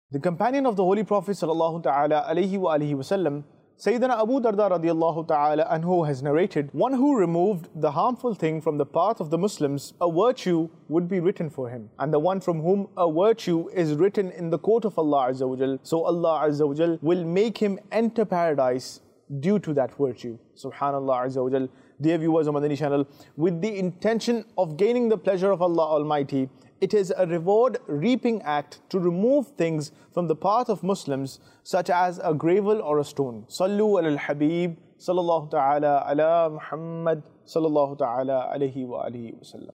The companion of the Holy Prophet sallallahu ta'ala alayhi wa alihi wasallam, Sayyidina Abu Darda radiallahu ta'ala anhu has narrated, one who removed the harmful thing from the path of the Muslims, a virtue would be written for him. And the one from whom a virtue is written in the court of Allah Azza wa Jal, so Allah Azza wa Jal will make him enter paradise due to that virtue. Subhanallah Azza wa Jal. Dear viewers of Madani channel, with the intention of gaining the pleasure of Allah Almighty, it is a reward-reaping act to remove things from the path of Muslims, such as a gravel or a stone. Sallu ala al-Habib, sallallahu ta'ala ala Muhammad, sallallahu ta'ala alayhi wa alihi wa sallam.